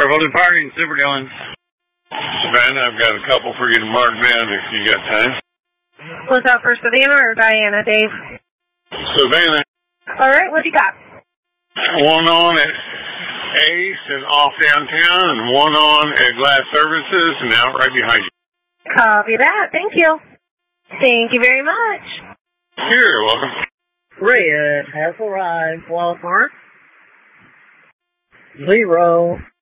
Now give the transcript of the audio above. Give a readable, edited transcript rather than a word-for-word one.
Purple departing, Super Dylan. Savannah, I've got a couple for you to mark down if you got time. Was that for Savannah or Diana, Dave? Savannah. All right, what do you got? One on at Ace and off downtown, and one on at Glass Services and out right behind you. Copy that. Thank you. Thank you very much. You're welcome. Red has arrived. Walmart 0